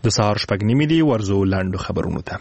د سهار 6:30 دی ورزو لاندو خبرونو ته.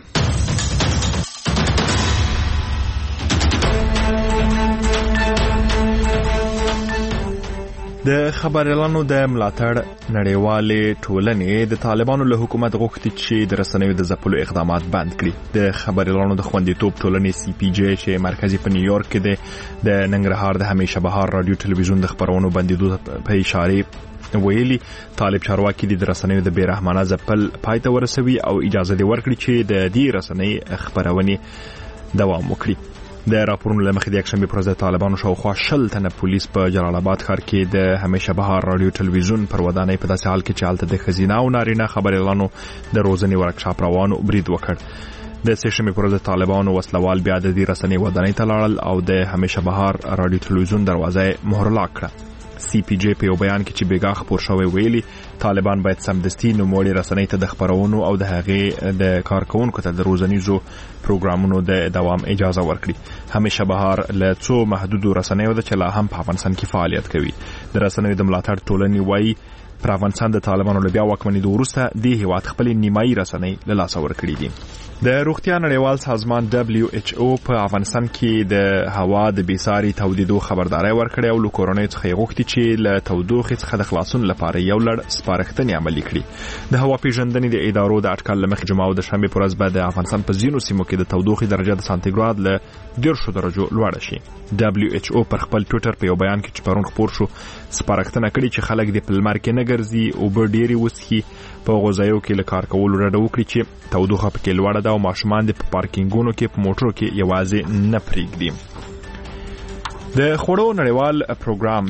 د خبريالانو د ملاتړ نړیوالې ټولنې د طالبانو له حکومت غوښتي چې د رسنیو د ځپلو اقدامات بند کړي. د خبريالانو د خوندیتوب ټولنې CPJ چې مرکزی په نیویارک کې د ننګرهار د همیشه بهار رادیو ټلویزیون د خبرونو بندیدو په اشاره ویلي طالب چارواکي د رسنیو د بیرحمانه ځپل پایته ورسوي او اجازه دی ورکړي چې د دې رسنۍ خبرونه دوام وکړي. د راپورونو لمخې د یکشنبه پر ورځ طالبانو شاوخوا 10 تنه پولیس په جلال آباد ښار کې د همیشه بهار رادیو ټلویزیون پر ودانۍ په داسې حال کې چې حالت د خزینه او نارینه خبريالانو د روزنې ورکشاپ روانو برید وکړ. د سشنبه پر ورځ طالبانو وسلوال بیا د دې رسنۍ ودانۍ ته لاړل او د همیشه بهار رادیو ټلویزیون دروازه مهرلا کړه. CPJ په یو بیان کې چې بیګا خبر شوی ویلي طالبان باید سمدستي نوموړي رسنۍ ته د خبرونو او د هغې د کارکونکو ته د روزنیزو پروګرامونو د دوام اجازه ورکړي. همیشه بهار له څو محدودو رسنیو د چې لا هم په افغانستان کې فعالیت کوي. د رسنیو د ملاتړ ټولنې وایي پر افغانستان د طالبانو له بیا واکمنۍ وروسته د هیواد خپل نیمایي رسنۍ له لاسه ورکړي دي. د روغتیا نړیوال سازمان WHO په افغانستان کې د هوا د بیساري تودیدو خبرداري ورکړې او له کورونې څخه غوښتي چې له تودوخې څخه د خلاصون لپاره یو لړ سپارښتنې عملي کړي. د هوا پیژندنې د ادارو د اټکل لمخې جمعه او د شنبه پر ورځ به د افغانستان په ځینو سیمو کې د تودوخې درجه د سانتیګراد له 10 درجو لوړه شي. WHO پر خپل ټوئیټر په یو بیان کې چې پرون خبر شو سپارښتنه کړې چې خلک د پلمر کې نه ګرځي او به ډېری وسخي په غوځایو کې له کار کولو ډډه وکړي چې تودوخه پکې لوړه ده او ماشومان د پارکینګونو کې په موټرو کې یوازې نه پریږدي. د خوړو نړیوال پروګرام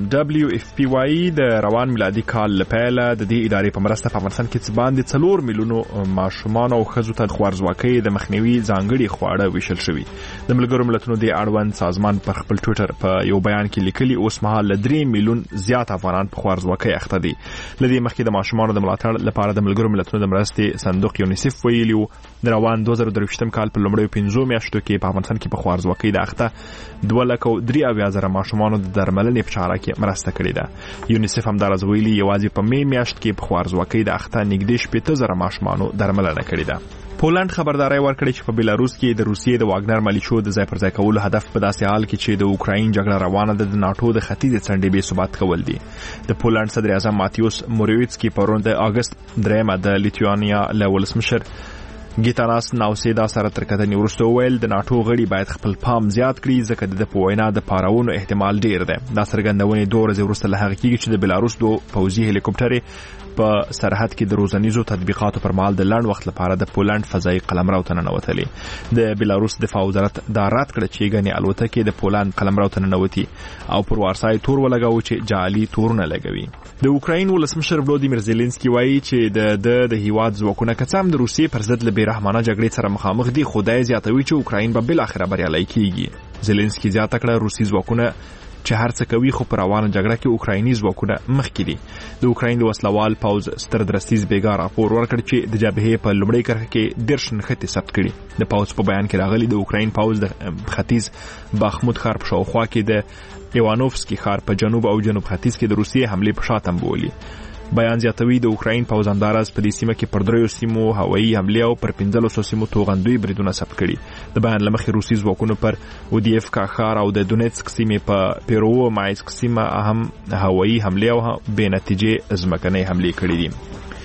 WFP د روان میلادي کال لپاره د دې ادارې په مرسته په افغانستان کې څه باندې 4 میلیونو ماشومان او ښځو ته خوارځواکۍ د مخنیوي ځانګړي خواړه ویشل شوي. د ملګرو ملتونو د اړوند سازمان پر خپل ټوئیټر په یو بیان کې لیکلي اوس مهال 3 میلیون زیات افغانان په خوارځواکۍ اخته دي. لدې مخکې د ماشومانو د ملاتړ لپاره د ملګرو ملتونو د مرستې صندوق یونیسف ویلي د روان 2023 کال په لومړیو 5 میاشتو کې په افغانستان کې په خوارځواکۍ د اخته 2,03,000 ماشومانو د درملنې په چاره کې مرسته کړې ده. یونیسف هم دراز ویلي یوازې په می میاشت کې په خوارځواکۍ د اخته نږدې 70,000 ماشومانو درملنه کړې ده. پولند خبرداري ورکړې چې په بیلاروس کې د روسیې د واګنر ملیشو د ځای پر ځای کولو هدف په داسې حال کې چې د اوکراین جګړه روانه ده د ناتو د ختیځ څنډې بې ثبات کول دي. د پولند صدر اعظم ماتیوس مورویڅکی پرون د اگست 3 د لیتوانیا له ولسمشر ګیتاناس ناوسیدا سره تر کتنې وروسته ویل د ناتو غړي باید خپل پام زیات کړي ځکه د پوینا د پاراونو احتمال ډیر دی. دا څرګندونې 2 ورځې وروسته له هغه کېږي چې د بیلاروس دو پوځي هلیکوپټرې په سرحد کې د روزنیزو تطبیقاتو پر مهال د لنډ وخت لپاره د پولند فضایي قلمرو ته ننوتلې. د بیلاروس دفاع وزارت دا رد کړ چې غني الوتکې د پولند قلمرو ته ننوتي او پر وارسای تور ولګاو چې جعلي تورونه لګوي. د اوکراین ولسمشر ولودیمیر زيلنسکي وایي چې د هیواد ځواکونه کڅام د روسیې پر ضد له بیرحمانه جګړې سره مخامخ دي. خدای زیاتوي چې اوکراین به بل اخره بریالي کیږي. زيلنسکي زیاته کړه روسي ځواکونه چې هر څه کوي خو پر روانه جګړه کې اوکرایني ځواکونه مخکې دي. د اوکراین د وسلوال پوځ ستر درستیز بیګا راپور ورکړ چې د جبهې په لومړۍ کرښه کې 10 نښتې ثبت کړي. د پوځ په بیان کې راغلي د اوکراین پوځ د ختیځ باخمود ښار په شاوخوا کې د ایوانوفسکي ښار په جنوب او جنوب ختیځ کې د روسیې حمله په شاتم بولي. بیان زیاتوي د اوکراین پوځ انداز په دې سیمه کې پر 3 سیمو هوایي حمله او پر 15 سیمو توغندوی بریدونه ثبت کړي. د بیان لمخې روسي ځواکونو پر اودیفکا ښار او د دونیتسک سیمې په پیرو مایسک سیمه هم هوایي حمله او بې نتیجې ځمکنۍ حمله کړې دي.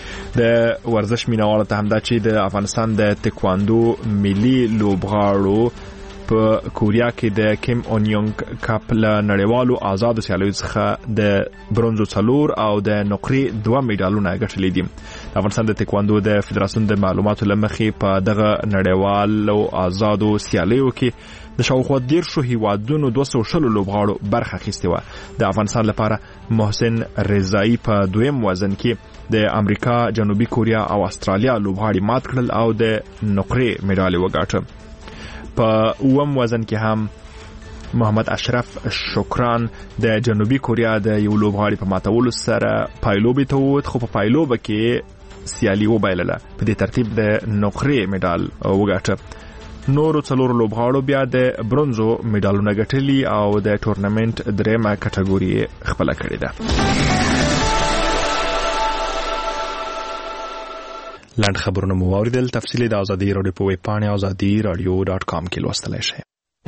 د ورزش مینوالو ته هم دا چې د افغانستان د تکواندو ملي لوبغاړو په کوریا کې د کیم اون یونګ کپ له نړیوالو آزادو سیالیو څخه د برونزو 4 او د نقرې 2 میډالونه ګټلي دي. افغانستان د تکواندو د فدراسیون د معلوماتو لمخې په دغه نړیوالو آزادو سیالیو کې د شاوخوا 10 هیوادونو 200 لوبغاړو برخه اخیستې وه. د افغانستان لپاره محسن رضایی په دویم وزن کې د امریکا، جنوبي کوریا او استرالیا لوبغاړي مات کړل او د نقرې میډال وګاټه. په اوم وزن کې هم محمد اشرف شکران د جنوبي کوریا د یو لوبغاړي په ماتولو سره پایلوبې ته ووت خو په پایلوبه کې سیالي وبایلله. په دې ترتیب د نقرې میډال وګاټه. نورو 4 لوبغاړو بیا د برونزو میډالونه ګټلي او د ټورنمنت 3مه کټګوري خپله کړې ده. لاند خبرونه مو اوریدل. تفصیلی د ازادي رادیو په ویب پاڼه azadi.radio.com کې لوستلای شئ.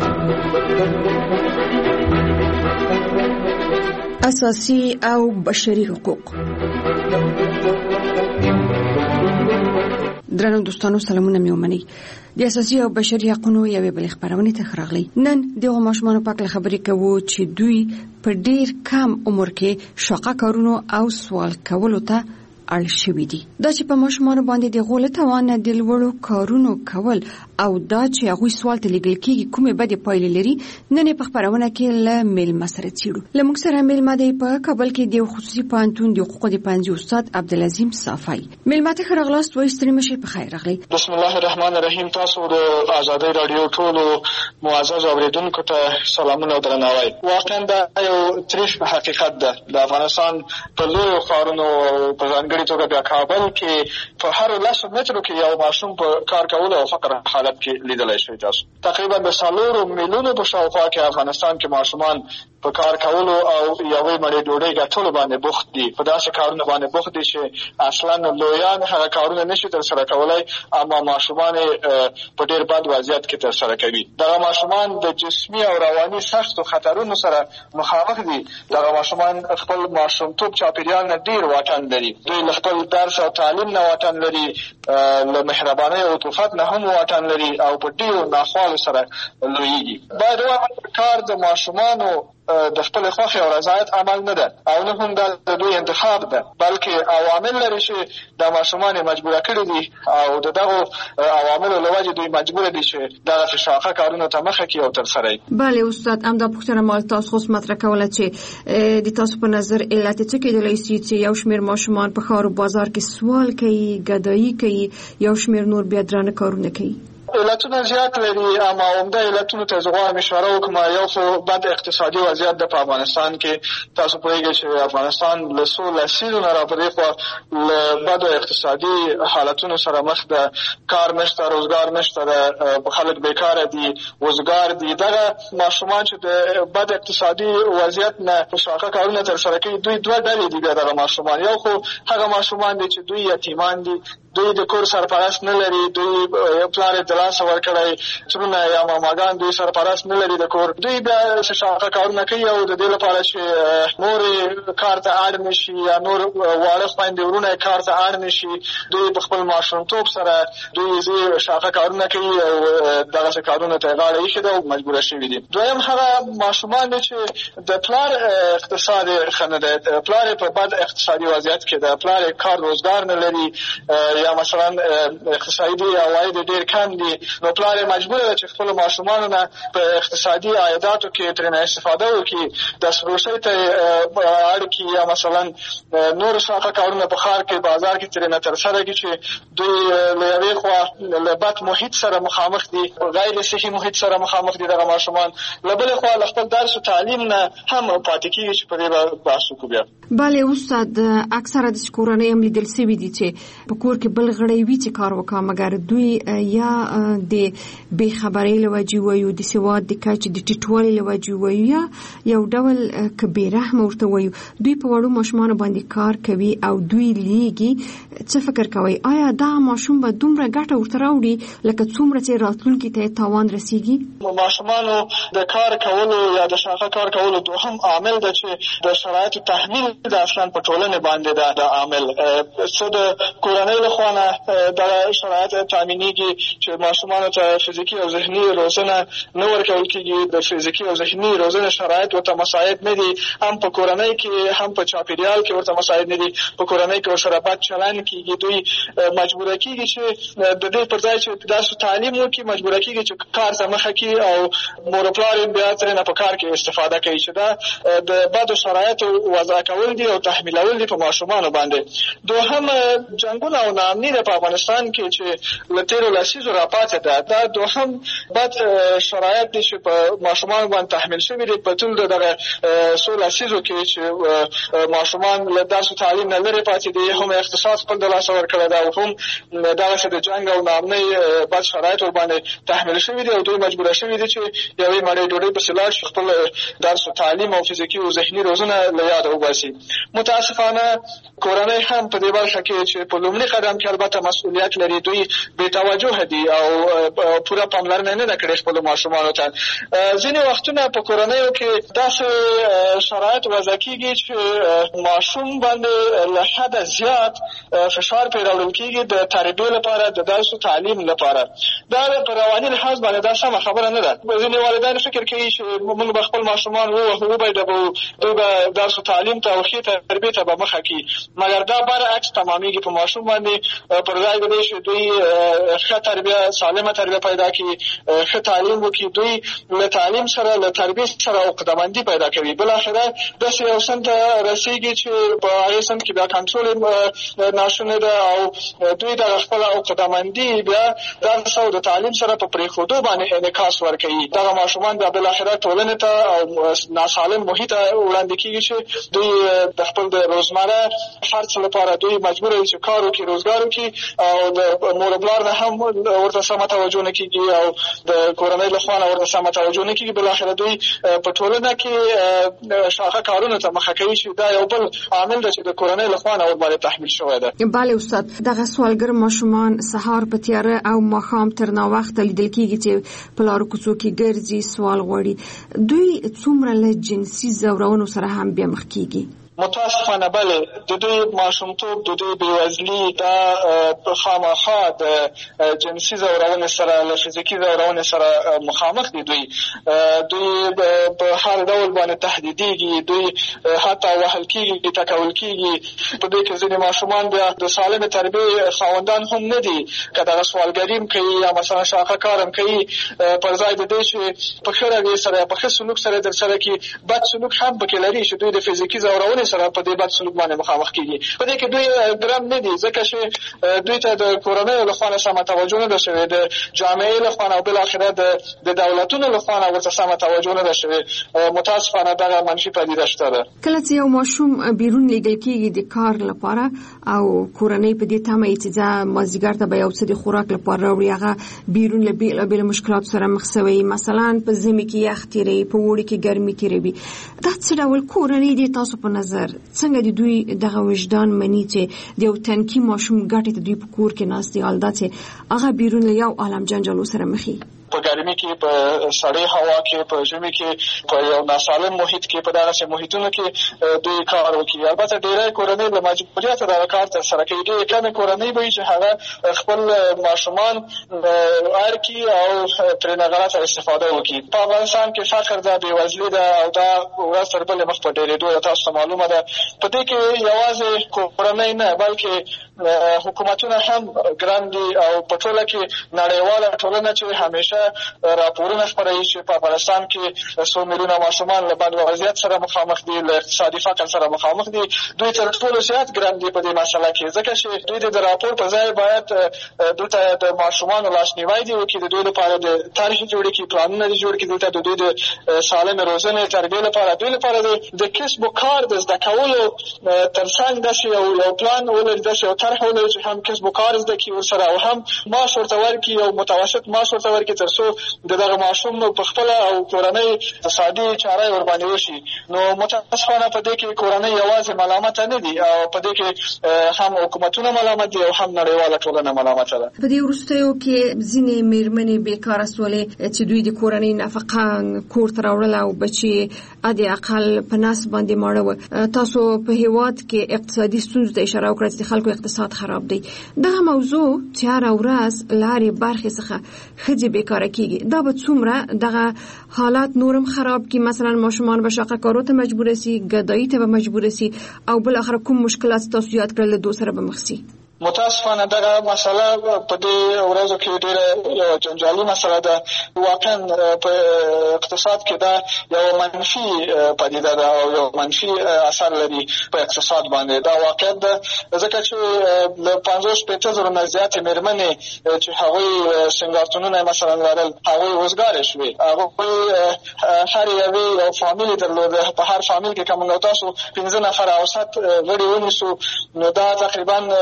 اساسي او بشري حقوق. درنو دوستانو سلامونه مې ومنئ. د اساسي او بشري حقوقو یوې بلې خبرونه ته راغلي. نن دغه ماشومان په اړه خبرې کوو چې دوی په ډیر کم عمر کې شاقه کارونو او سوال کولو ته اړ شوي دي. دا چې په ماشومان باندې د غول توان د لوړو کارونو کول او دا چې هغه سوال ته لګل کېږي کومه بده پایلې لري، نن په خبرونه کې له میلمه سره چیرو. لموږ سره میلمه دی په کابل کې د خصوصي پوهنتون د حقوقو د پنځه استاد عبدالعظیم صافی. میلمه ته راغلاست، وایي ستړي مشي په خیر راغلی. بسم الله الرحمن الرحیم. تاسو د ازادي رادیو ټولو معزز اوریدونکو ته سلامونه او درناوی. واقعا دا یو تریخ حقیقت ده. د افغانستان په لویو ښارونو په ځانګړي توګه د کابل کې په هر 10 مترو کې یو ماشوم په کار کولو او فقر حالت کې لیدلای شئ. تاسو تقریبا د 4 میلیونو په شاوخوا کې افغانستان کې ماشومان په کار کولو او یوې مړۍ ډوډۍ ګټلو باندې بوخت دي. په داسې کارونو باندې بوخت دي چې اصلا لویان هغه کارونه نشي ترسره کولای، اما ماشومان په ډېر بد وضعیت کې ترسره کوي. دغه ماشومان د جسمي او رواني سختو خطرونو سره مخامخ دي. دغه ماشومان خپل ماشومتوب چاپېریال نه ډېر واټن لري. دوی له خپل درس او تعلیم نه واټن لري، له مهربانۍ او عطوفت نه هم واټن لري او په ډېرو ناخوالو سره لویېږي. باید ووایو کار د ماشومانو د خپل خوښې او رضایت عمل نه ده او نه هم د دوی انتخاب ده، بلکې عوامل لري چې د ماشومان مجبوره کړي دي او دغه عواملو له وجې دوی مجبور دي چې دغه شاقه کارونو ته مخه کړي او ترسره کړي. بله استاد، همدا پوښتنه مال تاسو خو مطرح کوله چې د تاسو په نظر علت څه کېدلی شي چې یو شمېر ماشومان په ښار او بازار کې سوال کوي، ګدایي کوي، یو شمېر نور بیا درانه کارونه کوي؟ علتونه زیات لري، اما عمده علتونو ته زه غواړم اشاره وکړم. یو خو بد اقتصادي وضعیت ده په افغانستان کې. تاسو پوهېږئ چې افغانستان له څو لسیزو نه راپدې خوا له بدو اقتصادي حالتونو سره مخ ده. کار نشته، روزګار نشته ده، خلک بیکاره دي، وزګار دي. دغه ماشومان چې د بد اقتصادي وضعیت نه په شاقه کارونه ترسره کوي، دوی دوه ډلې دي. دغه ماشومان یو خو هغه ماشومان دي چې دوی یتیمان دي، دوی د کور سرپرست نه لري، دوی پلار یې د لاسه ورکړی، ترونه یا ماماګان دوی سرپرست نه لري د کور. دوی بیا شاقه کارونه کوي او د دې لپاره چې نور کار ته اړ نه شي یا نور واړه خویندې ورونه کار ته اړ نه شي، دوی په خپل ماشومتوب سره دوی شاقه کارونه کوي او دغسې کارونو ته یې غاړه ایښې ده او مجبوره شوي دي. دویم هغه ماشومان دي چې د پلار اقتصاد یې ښه نه دی، پلار یې په بد اقتصادي وضعیت کې ده، پلار یې کار روزګار نه لري یا مثلا اقتصادي عواید ډېر کم دي، نو پلار یې مجبور ده چې خپلو ماشومانو نه په اقتصادي عایداتو کې ترېنه استفاده وکړي، داسې روسۍ ته اړ کړي یا مثلا نور شاقه کارونه په ښار کې بازار کې ترېنه ترسره کړي چې دوی له یوې خوا له بد محیط سره مخامخ دي، غیر صحي محیط سره مخامخ دي دغه ماشومان، له بلې خوا له خپل درس و تعلیم نه هم پاتې کېږي چې په دې به بحث وکړو بیا. بله استاد، اکثره داسې کورنۍ هم لیدل سوي دي چې په کور کې بل غړی وي چې کار وکړه، مګر دوی یا د بې خبرۍ له وجې وایو، د سواد د کچې د ټیټوالي له وجې وایو، یا یو ډول که بې رحمه ورته وایو، دوی په وړو ماشومانو باندې کار کوي او دوی لیږي. څه فکر کوئ، آیا دغه ماشوم به دومره ګټه ورته راوړي لکه څومره چې راتلونکي ته تاوان رسیږي؟ ماشومانو د کار کولو یا د شاقه کار کولو دوهم عامل ده چې د شرایطو تحمیل د اصلا په ټولنې باندې ده. د عامل څه د کورنۍ له خوا نه دغه شرایط تامینېږي چې ماشومانو ته فزیکي او ذهني روزنه نه ورکول کېږي. د فزیکي او ذهني روزنې شرایط ورته مساعد نه دي، هم په کورنۍ کې هم په چاپېریال کې ورته مساعد نه دي. په کورنۍ کې ورسره بد چلند کېږي، دوی مجبوره کېږي چې د دې پر ځای چې درس تعلیم وکړي، مجبوره کېږي چې کار ته مخه کړي او مور و پلار یې بیا ترېنه په کار کې استفاده کوي، چې دا د بدو شرایطو وضع کول دي او تحمیلول دي په ماشومانو باندې. دوهم جنګونه او ناامني ده په افغانستان کې چې له تېرو لسیزو راپاتې ده. دا دوهم بد شرایط دي چې په ماشومانو باندې تحمیل شوي دي په ټول دغه څو لسیزو کې چې ماشومان له درس و تعلیم نه لرې پاتې دي، هم اقتصاد خپل د لاسه ورکړی ده او هم دغسې د جنګ او ناامنۍ بد شرایط ورباندې تحمیل شوي دي او دوی مجبوره شوي دي چې یوې مړۍ ډوډۍ پسې لاړ شي، خپل درس و تعلیم او فزیکي او ذهني روزنه له یاده وباسي. متاسفانه کورنۍ هم په دې برخه کې چې په لومړي قدم کې البته مسؤلیت لري، دوی بې توجه دي او پوره پاملرنه نه ده کړې خپلو ماشومانو ته. ځینې وختونه په کورنیو کې داسې شرایط وضع کېږي چې ماشوم باندې له حده زیات فشار پرې راوړل کېږي د تربیې لپاره، د درس و تعلیم لپاره. دا په رواني لحاظ باندې دا سمه خبره نه ده. ځینې والدین فکر کوي چې موږ به خپل ماشومان وبایدو، دوی به درس و تعلیم ته او ښې تربیې ته به مخه کړي، مګر دا برعکس تمامیږي. په ماشوم باندې پر ځای د دې چې دوی ښه تربیه، سالمه تربیه پیدا کړي، ښه تعلیم وکړي، دوی له تعلیم سره له تربیې سره عقده‌مندي پیدا کوي. بالاخره داسې یو سن ته رسېږي چې په هغې سن کې بیا کنټرول ناشونې ده او دوی د خپله عقده‌مندي بیا درس او د تعلیم سره په پرېښودو باندې انعکاس ورکوي. دغه ماشومان بیا بالاخره ټولنې ته او ناسالم محیط ته وړاندې کېږي چې دوی د خپل د روزمره خرڅ لپاره دوی مجبور دي چې کار وکړي، روزګار وکړي او د مور او پلار نه هم ورته سمه توجه نه کېږي او د کورنۍ له خوا نه ورته سمه توجه نه کېږي. بالاخره دوی په ټولنه کې شاخه کارونو ته مخه کوي چې دا یو بل عامل ده چې د کورنۍ له خوا نه ورباندې تحمیل شوی ده. بله استاد، دغه سوالګر ماشومان سهار په تیاره او ماښام تر ناوخته لیدل کېږي چې په لارو کوڅو کې ګرځي، سوال غواړي. دوی څومره له جنسي ځورونو سره هم بیا مخ کېږي؟ متاسفانه بله، د دوی ماشومتوب، د دوی بېوزلي دا خامخا د جنسي ځورونې سره، له فزیکي ځورونې سره مخامخ دي. دوی په هر ډول باندې تهدیدېږي، دوی حتی وهل کېږي، ټکول کېږي. په دې کې ځینې ماشومان بیا د سالمې تربیې خاوندان هم نه دي، که دغه سوالګري هم کوي یا مثلا شاخه کار هم کوي، پر ځای د دې چې په ښه رویې سره، په ښه سلوک سره درسره کړي، بد سلوک هم پکې لري چې دوی د فزیکي ځورونې سره په دې بد سلوک باندې مخامخ کېږي. په دې کې دوی ګرم نه دي، ځکه چې دوی ته د کورنیو له خوا نه سمه توجه نه ده شوې، د جامعې له خوا نه او بالاخره د دولتونو له خوا نه ورته سمه توجه نه ده شوې. متاسفانه دغه منفي پدیده شته ده. کله چې یو ماشوم بیرون لیږل کېږي د کار لپاره او کورنۍ په دې تمه چې ځه مازدیګر ته به یو څه د خوراک لپاره راوړي، هغه بیرون له بېلابېلو مشکلاتو سره مخ شوی، مثلا په ژمي کې یخ تېروي، په اوړي کې ګرمي تېروي. دا څه ډول کورنۍ دي تاسو په نظر څنګه د دوی دغه وجدان مني چې د یو تنکي ماشوم ګټې ته دوی په کور کې ناست دي، حال دا چې هغه بیرون له یو عالم جنجالو سره مخي؟ په ګرمي کې، په سړې هوا کې، په ژمي کې، په یو ناسالم محیط کې، په دغسې محیطونو کې دوی کار وکړي. البته ډېری کورنۍ له مجبوریته دغه کار ترسره کوي. ډېرې کمې کورنۍ به وي چې هغه خپل ماشومان اړ کړي او ترېنه غلطه استفاده وکړي. په افغانستان کې فقر ده، بېوزلي ده او دا ورځ تر بلې مخ په ډېرېدو ده. تاسو ته معلومه ده په دې کې یوازې کورنۍ نه بلکې حکومتونه هم ګران دي او په ټوله کې نړیواله ټولنه چې همیشه راپورونه خپروي چې په افغانستان کې څو میلیونه ماشومان له بد وضعیت سره مخامخ دي، له اقتصادي فقر سره مخامخ دي. دوی تر ټولو زیات ګران دي په دې مسله کې، ځکه چې دوی د راپور په ځای باید دلته د ماشومانو لاسنیوی دي وکړي، د دوی لپاره د طرحې جوړې کړي، پلانونه دي جوړ کړي، دلته د دوی د سالمې روزنې تربیې لپاره، دوی لپاره د کسب و کار د زده کولو ترڅنګ داسې یو پلان ولري، داسې یو طرح ولري چې هم کسب و کار زده کړي ورسره او هم معاش ورته ورکړي، یو متوسط معاش ورته ورکړي، تر څو دغه ماشوم په خپله او کورنۍ اقتصادي چاره یې ورباندې وشي. نو متاسفانه په دې کې کورنۍ یوازې ملامته نه دي او په دې کې هم حکومتونه ملامت دي او هم نړیواله ټولنه ملامته ده. په دې وروستیو کې ځینې مېرمنې بیکاره سولې چې دوی د کورنۍ نفقه کور ته راوړله او بچي د اقل په ناس باندې ماړه وه. تاسو په هېواد کې اقتصادي ستونزو ته اشاره وکړه چې د خلکو اقتصاد خراب دی. دغه موضوع چې هره ورځ لارې برخې څخه ښځې بیکاره کېږي، دا به څومره دغه حالات نورم خراب کی؟ مثلا ماشومان به شاقه کارو ته مجبور سي، ګدایي ته به مجبور سي او بل اخر کوم مشکلات تاسو یاد کړل دو سره به مخ سي؟ متاسفانه دغه مسله په دې ورځو کې ډېره جنجالي مسله ده. واقعا په اقتصاد کې دا یو منفي پدیده ده او یو منفي اثر لري په اقتصاد باندې. دا واقعا ده ځکه چې له 50-60 نه زیاتې مېرمنې چې هغوی سینګارتونونه مثلا لرل، هغوی وزګارې شوې. هغوی هر یوې یو فامیل درلوده. په هر فامیل کې که موږ تاسو 15 نفره اوسط غړي ونیسو، نو دا تقریبا څو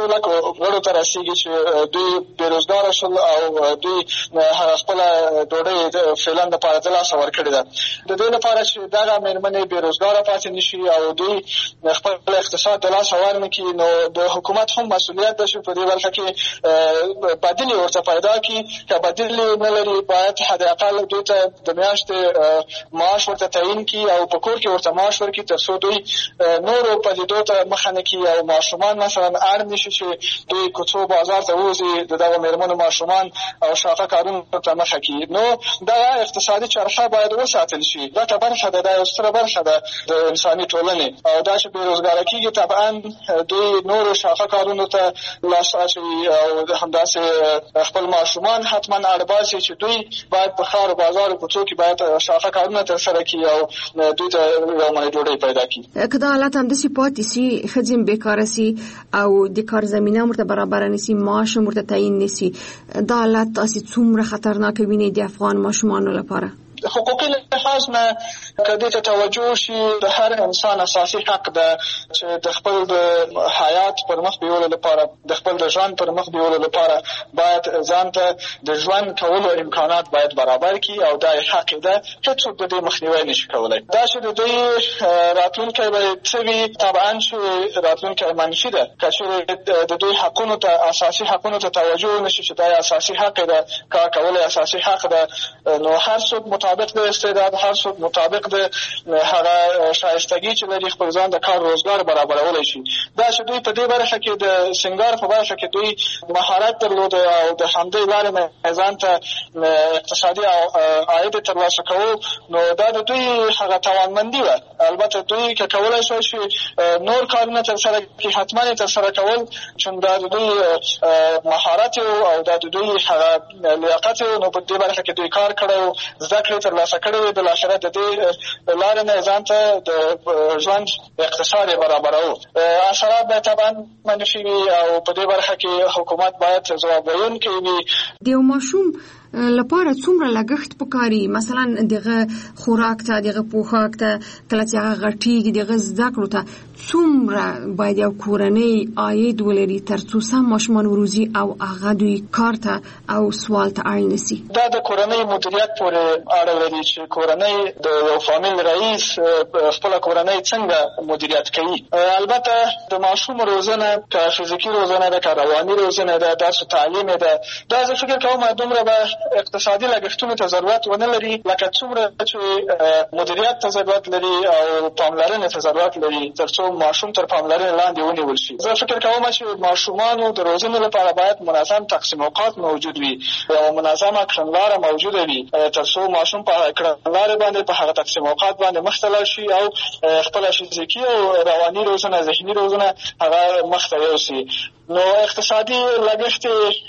څو لک غړو ته رسیږي چې دوی بېروزګاره شول او دوی خپله ډوډۍ فعلا دپاره د لاسه ورکړې ده. د دې لپاره چې دغه مېرمنې بېروزګاره پاتې نه شي او دوی خپل اقتصاد د لاسه ورنکړي، نو د حکومت هم مسؤلیت ده چې په دې برخه کې بدیل ورته پیدا کړي. که بدیل نه لري باید حداقل دوی ته د میاشتې معاش ورته تعیین کړي او په کور کې ورته معاش ورکړي تر څو دوی نورو پدیدو ته مخه نه کړي او ماشومان مثلا اړ نه شي چې دوی کوڅو بازار ته ووځي د دغه مېرمنو ماشومان او شاقه کارونو ته مخه کړي. نو دغه اقتصادي چرخه باید وساتل شي. دا برخه ده، دا یو ستره برخه ده د انساني ټولنې، او دا چې بېروزګاره کېږي طبعا دوی نورو شاقه کارونو ته لاس اچوي او همداسې خپل ماشومان حتما اړ باسي چې دوی باید په ښار او بازار کوڅو کې باید شاقه کارونه ترسره کړي او دوی ته یو مړۍ ډوډۍ پیدا کړي. که دا حالت همداسې پاتې سي، ښځې هم بیکاره سي او د کار زمینه ورته برابره نه سي، معاش هم ورته تعیین نه سي، دا حالت تاسې څومره خطرناک وینئ د افغان ماشومانو لپاره؟ حقوقي لحاظ نه که دې ته توجه شي، د هر انسان اساسي حق ده چې د خپل د حیات پر مخ بیولو لپاره، د خپل د ژوند پر مخ بیولو لپاره باید ځان ته د ژوند کولو امکانات باید برابر کړي او دا یې حق ده. هېڅوک د دې مخنیوی نشي کولی. دا چې د دوی راتلونکی به څه وي، طبعا چې راتلونکی منفي ده. که چېرې د دوی حقونو ته، اساسي حقونو ته توجه نشي چې دا یې اساسي حق ده، کار کول یې اساسي حق ده، نو هر څوک مطابق د استعداد، هر څوک مطابق د هغه شایستګي چې لري خپل ځان د کار روزګار برابرولی شي. دا چې دوی په دې برخه کې د سنګار په برخه کې دوی مهارت درلوده او د همدې لارې نه ځان ته اقتصادي عاید ترلاسه کوو، نو دا د دوی هغه توانمندي وه. البته دوی که کولی شوی چې نور کارونه ترسره کړي، حتما یې ترسره کول، چون دا د دوی مهارت او دا د دوی هغه لیاقت و، نو په دې برخه کې دوی کار کړی و، زده کړې ترلاسه کړې وې، بالاخره د دې لارې نه ځان ته د ژوند اقتصاد یې برابروو. اثرات به طبعا منفي وي او په دې برخه کې حکومت باید ځواب ویونکی وي. د یو ماشوم لپاره څومره لګښت پکاري؟ مثلا دغه خوراک ته، دغه پوښاک ته، کله چې هغه غټېږي دغه زده کړو ته څومره باید یو کورنۍ عاید ولري تر څو سم ماشومان وروزي او هغه دوی کار ته او سوال ته اړ نه سي؟ دا د کورنۍ مدیریت پورې اړه لري چې کورنۍ د یو فامیل رئیس خپله کورنۍ څنګه مدیریت کوي. البته د ماشوم روزنه، که فزیکي روزنه ده، که رواني روزنه ده، درس و تعلیم ده، دا زه فکر کوم دومره به اقتصادي لګښتونو ته ضرورت ونه لري لکه څومره چې مدیریت ته ضرورت لري او پاملرنې ته ضرورت لري تر څو ماشوم تر پاملرنې لاندې ونیول شي. زه فکر کوم چې ماشومانو د روزنې لپاره باید منظم تقسیم اوقات موجود وي او منظمه کړنلاره موجوده وي تر څو ماشوم په کړنلارې باندې، په هغه تقسیم اوقات باندې مخ ته لاړ شي او خپله فزیکي او رواني روزنه، ذهني روزنه هغه مخ ته یوسي. نو اقتصادي لګښت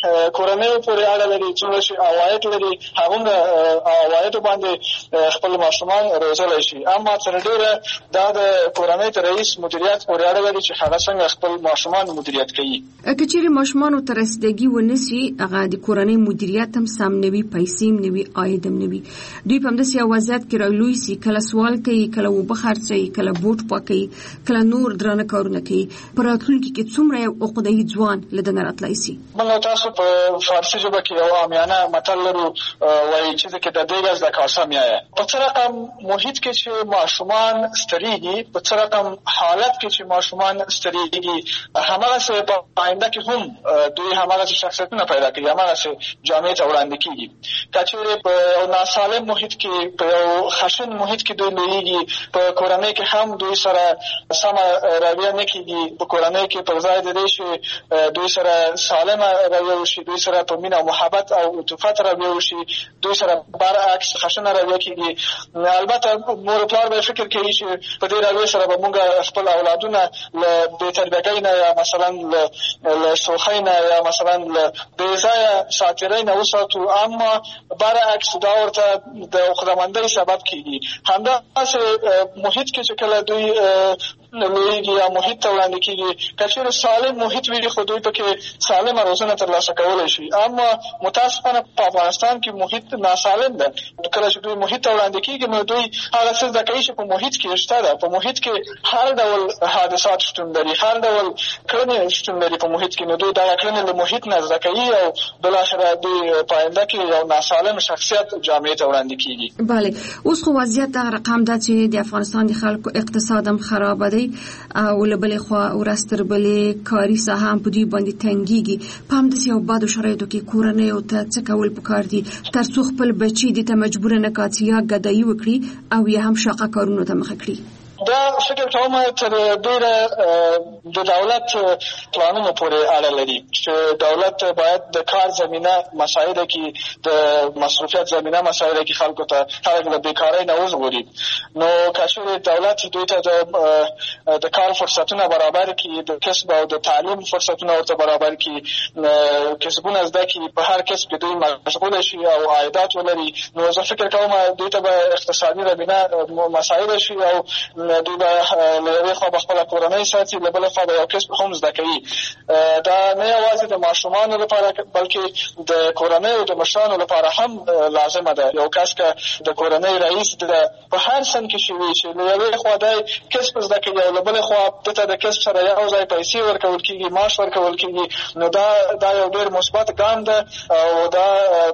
کورنۍ پورې اړه لري، څومره چې عواید لري هغومره عوایدو باندې خپل ماشومان روزلی شي. اما تر ډېره دا د کورنۍ د رئیس مدیریت پورې اړه لري چې هغه څنګه خپل ماشومان مدیریت کوي. که چېرې ماشومانو ته رسیدګي ونه سي، هغه د کورنۍ مدیریت هم سم نه وي، پیسې هم نه وي، عاید هم نه وي، دوی په همداسې یو وضعیت کې رالوی سي، کله سوال کوي، کله اوبه خرڅوي، کله بوټ پاکوي، کله نور درانه کارونه کوي. په راتلونکي کې څومره یو عقده‌ای ځوان له دننه راتلی سي؟ موږ تاسو په فارسي ژبه کې یو عامیانه متل لرو، وایي چې که د دېګ از د کاسه میایه. په څه رقم محیط کې چې ماشومان ستړيږي، په څه رقم حالت کې چې ماشومان ستړيږي، هماغسې په آینده کې هم دوی هماغسې شخصیتونه پیدا کوي، هماغسې جامعې ته وړاندې کېږي. که چېرې په یو ناسالم محیط کې، په یو خشن محیط کې دوی لویېږي، په کورنۍ کې هم دوی سره سمه رویه نه کېږي، په کورنۍ کې پر ځای د دې چې دوی سره سالمه رویه وشي، دوی سره په مینه او محبت او عطوفت رویه وشي، دوی سره برعکس خشنه رویه کېږي. البته مور او پلار به فکر کوي چې په دې رویې سره به موږ خپل اولادونه له بېتربیګۍ نه یا مثلا له شوخۍ نه یا مثلا له بېځایه ساعتېرۍ نه وساتو، اما برعکس دا ورته د عقدهمندۍ سبب کېږي. همداسې محیط کې چې کله دوی لویږي یا محیط ته وړاندې کېږي. که چېرې سالم محیط وي خو دوی پکې سالمه روزنه ترلاسه کولی شي. اما متاسفانه په افغانستان کې محیط ناسالم ده. کله چې دوی محیط ته وړاندې کېږي نو دوی هغه څه زده کوي چې په محیط کې شته ده. په محیط کې هر ډول حادثات شتون لري، هر ډول کړنې شتون لري په محیط کې. نو دوی دغه کړنې له محیط نه زده کوي او بالاخره دوی په آینده کې یو ناسالم شخصیت جامعې ته وړاندې کېږي. بله، اوس خو وضعیت دغه رقم ده چې د افغانستان د خلکو اقتصاد هم خراب دی او له بلې خوا ورځ تر بلې کاري ساحه هم په دوی باندې تنګېږي. په همداسې یو بدو شرایطو کې کورنیو ته څه کول پکار دي تر څو خپل بچي دې ته مجبوره نه کړي یا ګدایي وکړي او یا هم شاقه کارونو ته مخه کړي؟ دا فکر کوم تر ډیره د دولت پلانونو پورې اړه لري چې دولت باید د کار زمینه مسایلو کې د مصروفیت زمینه مسایلو کې خلکو ته خلک له بیکارۍ نه وژغوري. نو که چېرې دولت دوی ته د کار فرصتونه برابر کړي، د کسب او د تعلیم فرصتونه ورته برابر کړي، کسبونه زده کړي، په هر کسب کې دوی مشغوله شي او عایدات ولري، نو زه فکر کوم دوی ته به اقتصادي زمینه مسایل شي او دوی به له یوې خوا به خپله کورنۍ ساتي، له بلې خوا به یو کسب هم زده کوي. دا نه یوازې د ماشومانو لپاره بلکې د کورنیو د مشرانو لپاره هم لازمه ده. یو کس که د کورنۍ رئیس ده په هر سن کې شي وي چې له یوې خوا دی کسب زده کوي او له بلې خوا ده ته د کسب سره یو ځای پیسې ورکول کېږي، معاش ورکول کېږي، نو دا یو ډېر مثبت ګام ده او دا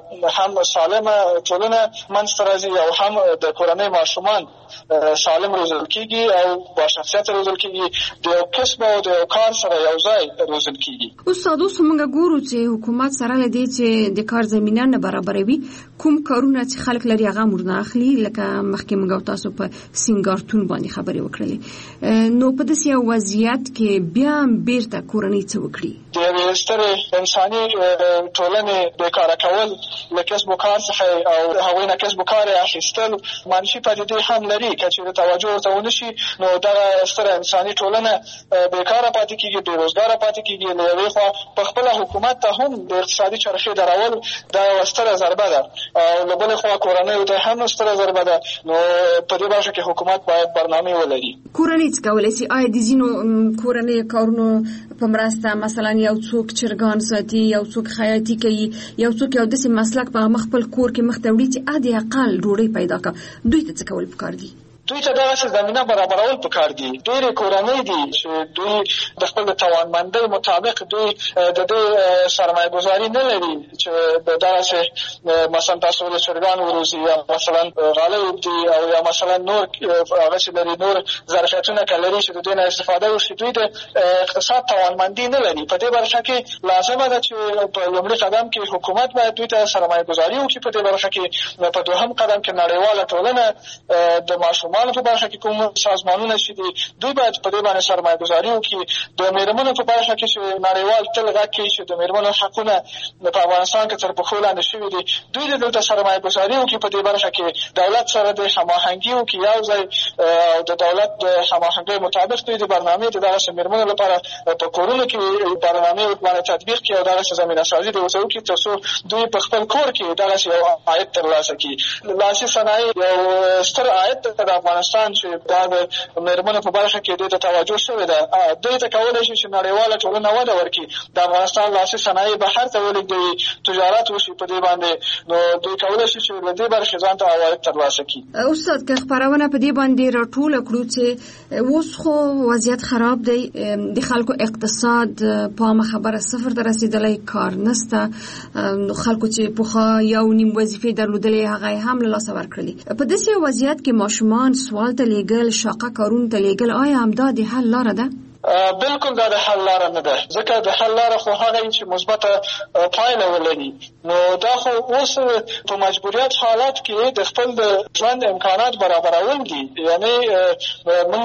هم سالمه ټولنه منځته راځي او هم د کورنۍ ماشومان سالم روزل کېږي او با شخصیت روزل کېږي، د یو کسب او د یو کار سره یو ځای روزل کېږي. استاد، اوس موږ ګورو چې حکومت سره له دې چې د کار زمینه نه برابروي، کوم کارونه چې خلک لري هغه مرنه اخلي، لکه مخکې موږ تاسو په سینګارتون باندې خبرې وکړلې. نو په داسې یو وضعیت کې بیا بیرته کورنۍ څه وکړي؟ د یوې سترې انساني ټولنې بیکاره کول له کسب و کار څخه او هغوی نه کسب و کار اخیستل منفي پدیدې هم لري. که چېرې توجه ورته ونه شي نو دغه ستره انساني ټولنه بیکاره پاتې کېږي، بېروزګاره پاتې کېږي. له یوې خوا په خپله حکومت ته هم د اقتصادي چرخې درول دا یوه ستره ضربه ده او له بلې خوا کورنیو ته هم ستره ضربه ده. نو په دې برخه کې حکومت باید برنامې ولري. کورنۍ څه کولی شي؟ آیا د ځینو کورنیو کارونو په مرسته مثلا یو څوک چرګان ساتي، یو څوک خیاطي کوي، یو څوک یو داسې مسلک په خپل کور کې مخته وړي چې حد اقل ډوډۍ پیدا کړه، دوی ته څه کول پکار دي؟ دوی ته دغسې زمینه برابرول پکار دي. ډېرې کورنۍ دي چې دوی د خپل د توانمندۍ مطابق دوی د دې سرمایه ګذاري نه لري چې دغسې مثلا تاسو له چرګانو وروزي یا مثلا غالۍ وږدي او یا مثلا نور هغه چې لري نور ظرفیتونه که لري چې د دوی نه استفاده وشي. دوی د اقتصاد توانمندي نه لري. په دې برخه کې لازمه ده چې په لومړي قدم کې حکومت باید دوی ته سرمایه ګذاري وکړي. په دې برخه کې په دوهم قدم کې نړیواله ټولنه د ماشومانو په برخه کې کوم سازمانونه چې دي دوی باید په دې باندې سرمایه ګذاري وکړي. د میرمنو په برخه کې چې نړیوال تل غږ کوي چې د میرمنو حقونه په افغانستان کې تر پښو لاندې شوي دي، دوی دلته سرمایه ګذاري وکړي. په دې برخه کې دولت سره د هماهنګي وکړي یو ځای او د دولت د هماهنګۍ مطابق دوی د برنامې د دغسې میرمنو لپاره په کورونو کې برنامې باندې تطبیق کړي او دغسې زمینه سازي د ورته وکړي تر څو دوی په خپل کور کې دغسې یو عاید ترلاسه کړي. لاسي صنایع یو ستر عاید د افغانستان چې دا د میرمنو په برخه کې دوی ته توجه شوې ده. دوی ته کولی شي چې نړیواله ټولنه وده ورکړي، د افغانستان لاسي صنایع بهر ته ولېږدوي، تجارت وشي په دې باندې، نو دوی کولی شي چې له دې برخې ځان ته عواید ترلاسه کړي. استاد، که خپرونه په دې باندې راټوله کړو چې اوس خو وضعیت خراب دی، د خلکو اقتصاد په عامه خبره صفر ته رسېدلی، کار نشته، خلکو چې پخوا یو نیم وظیفې درلودلې هغه هم له لاسه ورکړلې. په داسې وضعیت کې ماشومان سوال ته لیږل، شاقه کارونو ته لیږل، آیا همدا د حل لاره ده؟ بالکل دا د حل لاره نه ده، ځکه د حل لاره خو هغه چې مثبته پایله ولري. نو دا خو اوس په مجبوریت حالات کې د خپل د ژوند امکانات برابرول دي. یعنې موږ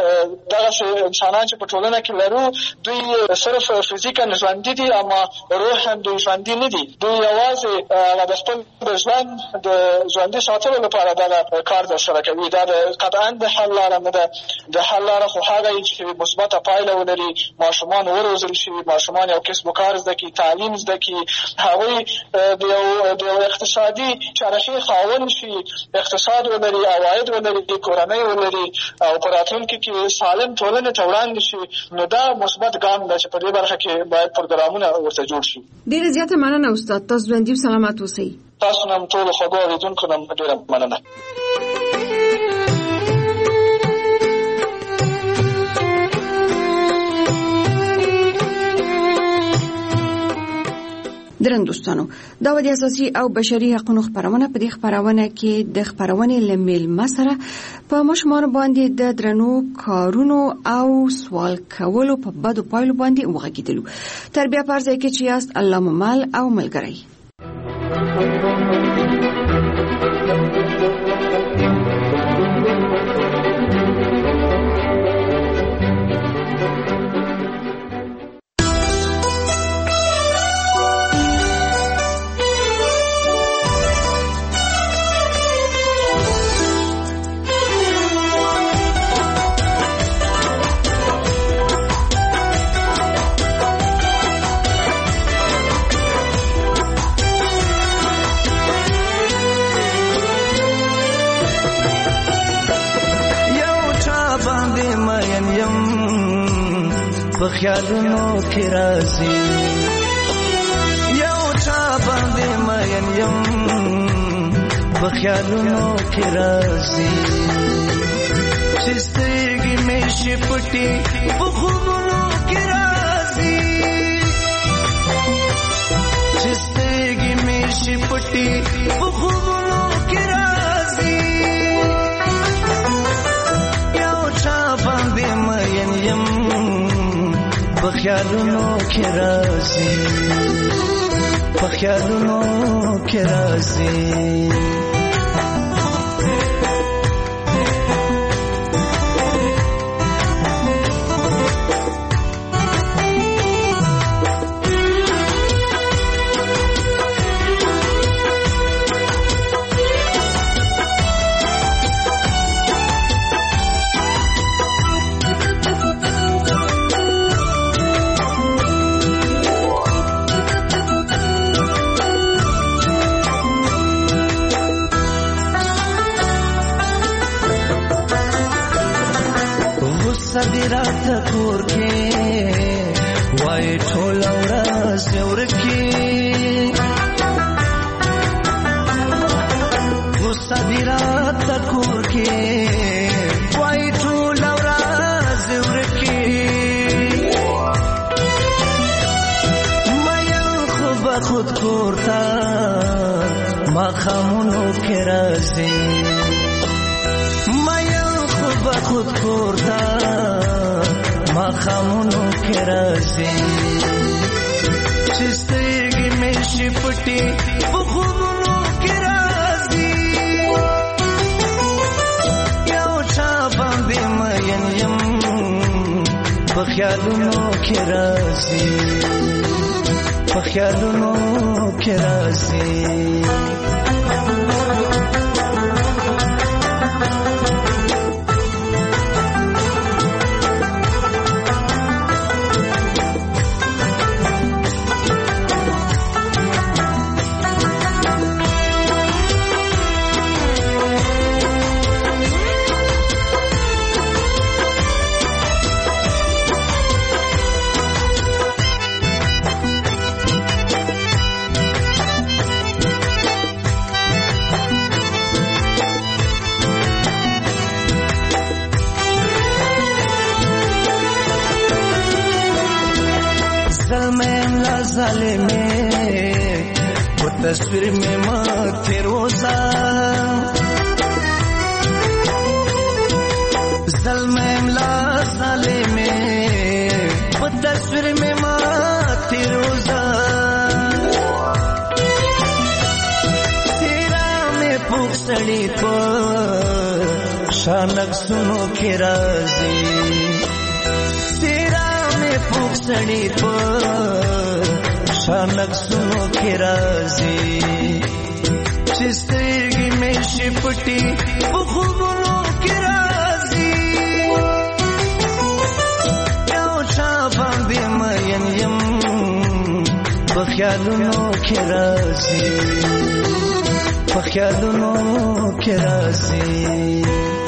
دغسې انسانان چې په ټولنه کې لرو دوی صرف فزیکا ژوندي دي اما روحا دوی ژوندي نه دي. دوی یوازې د خپل د ژوند د ژوندي ساتلو لپاره دغه کار ترسره کوي. دا قطعا د حل لاره نه ده. د حل لاره خو هغه چې مثبته پایله ولري، ماشومان وروزل شي، ماشومان یو کسب و کار زده کړي، تعلیم زده کړي، هغوی د یو اقتصادي چارښې خاوند شي، اقتصاد ولري، عواید ولري، کورنۍ ولري او په راتلونکي کې سالم ټولنې ته وړاندې شي. نو دا مثبت ګام ده چې په دې برخه کې باید پروګرامونه ورته جوړ شي. ډېره زیاته مننه استاد، تاسو ژوندي او سلامت اوسئ. تاسو نم ټولو خوږو اورېدونکو نم ډېره مننه. درن دوستانو، دا د اساسي او بشري حقوقو خبرونه په دې خبرونه کې د خبرونې لمیل مسره په مشمار باندې د درنو کارونو او سوال کولو په بدو پایلو باندې وغږیدلو. تربیه پرځای کې چې یاست الله ممل او ملګری. خیالونو کې راځي یو چا باندې مین یم په خیالونو کې راځي چې سترګې مې شي پټې په خوبونو کې راځي چې سترګې مې شي پټې په خوبونو کې راځي یو چا باندې مین یم په خیالونو کې راځي په خیالونو کې راځي صدرات کور کې وای ټول ورځ ورکی صدرات کور کې وای ټول ورځ ورکی مې خود کورتا ما خامونو کې راځي خود کورتا ما خامونو کې راځي چې سترګې مې شي پټې په خوبونو کې راځي یو چا باندې مین یم په خیالونو کې راځي په خیالونو کې راځي تصویر میں مت روزا ظلم املا ظالم میں تصویر میں مت روزا تیرا میں پوکسڑی پر شانک سنو کے رازی تیرا میں پوکسڑی پر شانک سنو کې راځي چې سترګې مې شي پټې په خوبونو کې راځي خیالونو کې راځي په خیالونو کې راځي